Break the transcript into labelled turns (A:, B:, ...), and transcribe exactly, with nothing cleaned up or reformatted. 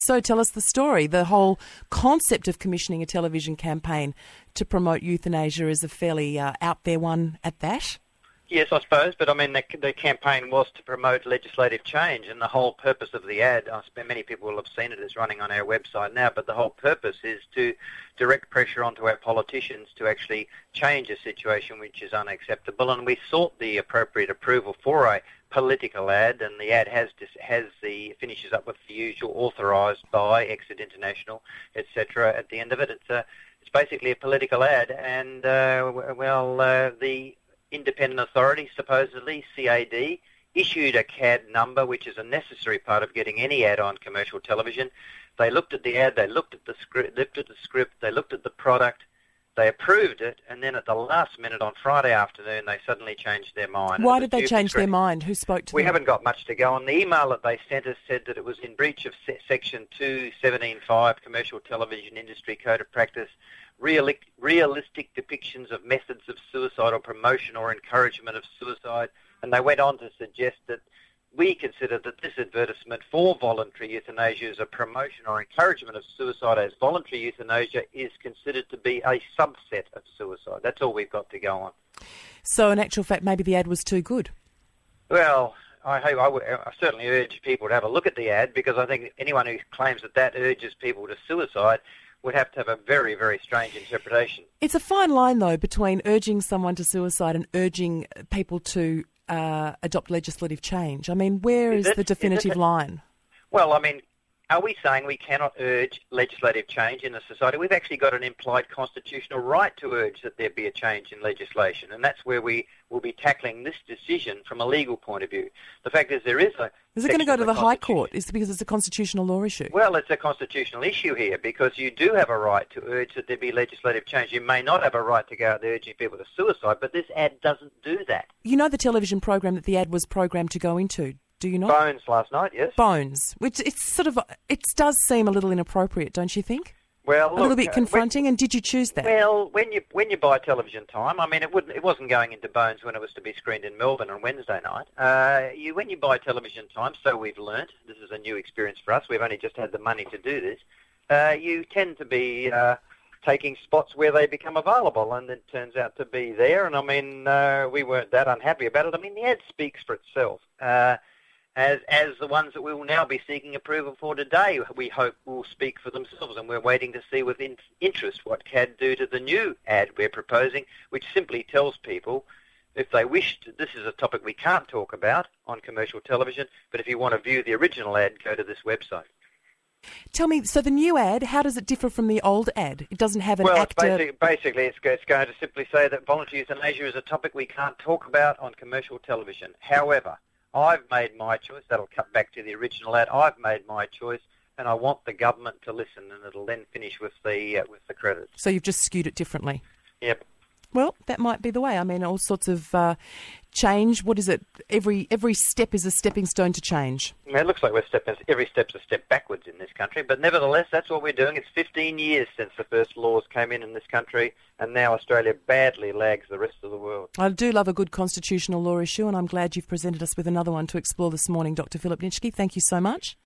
A: So tell us the story. The whole concept of commissioning a television campaign to promote euthanasia is a fairly uh, out there one at that.
B: Yes, I suppose, but I mean, the, the campaign was to promote legislative change, and the whole purpose of the ad, I suppose many people will have seen it, it's running on our website now, but the whole purpose is to direct pressure onto our politicians to actually change a situation which is unacceptable, and we sought the appropriate approval for a political ad, and the ad has has the finishes up with the usual authorised by Exit International, et cetera. At the end of it, it's a it's basically a political ad, and uh, well, uh, the independent authority, supposedly C A D, issued a C A D number, which is a necessary part of getting any ad on commercial television. They looked at the ad, they looked at the script, looked at the script, they looked at the product, they approved it, and then at the last minute on Friday afternoon, they suddenly changed their mind.
A: Why did they change their mind? Who spoke to them?
B: We haven't got much to go on. The email that they sent us said that it was in breach of se- Section two seventeen five Commercial Television Industry Code of Practice, reali- realistic depictions of methods of suicide or promotion or encouragement of suicide, and they went on to suggest that we consider that this advertisement for voluntary euthanasia as a promotion or encouragement of suicide, as voluntary euthanasia is considered to be a subset of suicide. That's all we've got to go on.
A: So in actual fact, maybe the ad was too good.
B: Well, I hope I, would, I certainly urge people to have a look at the ad, because I think anyone who claims that that urges people to suicide would have to have a very, very strange interpretation.
A: It's a fine line, though, between urging someone to suicide and urging people to uh, adopt legislative change. I mean, where is,
B: is it,
A: the definitive
B: is it,
A: line?
B: Well, I mean, are we saying we cannot urge legislative change in a society? We've actually got an implied constitutional right to urge that there be a change in legislation, and that's where we will be tackling this decision from a legal point of view. The fact is there is a...
A: Is it going to go to the High Court? Is it because it's a constitutional law issue?
B: Well, it's a constitutional issue here, because you do have a right to urge that there be legislative change. You may not have a right to go out there urging people to suicide, but this ad doesn't do that.
A: You know the television program that the ad was programmed to go into, do you not?
B: Bones last night, yes.
A: Bones, which it's sort of, it does seem a little inappropriate, don't you think?
B: Well,
A: a
B: look,
A: little bit confronting,
B: when,
A: and did you choose that?
B: Well, when you when you buy television time, I mean, it wouldn't it wasn't going into Bones when it was to be screened in Melbourne on Wednesday night. Uh, you when you buy television time, so we've learnt, this is a new experience for us. We've only just had the money to do this. Uh, you tend to be uh, taking spots where they become available, and it turns out to be there. And I mean, uh, we weren't that unhappy about it. I mean, the ad speaks for itself. Uh, As as the ones that we will now be seeking approval for today, we hope will speak for themselves, and we're waiting to see with in- interest what C A D do to the new ad we're proposing, which simply tells people, if they wish to, this is a topic we can't talk about on commercial television, but if you want to view the original ad, go to this website.
A: Tell me, so the new ad, how does it differ from the old ad? It doesn't have an
B: well,
A: actor...
B: Well, basic, basically it's, it's going to simply say that voluntary euthanasia is a topic we can't talk about on commercial television. However, I've made my choice. That'll cut back to the original ad. I've made my choice, and I want the government to listen, and it'll then finish with the uh, with the credits.
A: So you've just skewed it differently.
B: Yep.
A: Well, that might be the way. I mean, all sorts of uh, change. What is it? Every every step is a stepping stone to change.
B: It looks like we're stepping. Every step's a step backwards in this country, but nevertheless, that's what we're doing. It's fifteen years since the first laws came in in this country, and now Australia badly lags the rest of the world.
A: I do love a good constitutional law issue, and I'm glad you've presented us with another one to explore this morning, Doctor Philip Nitschke. Thank you so much.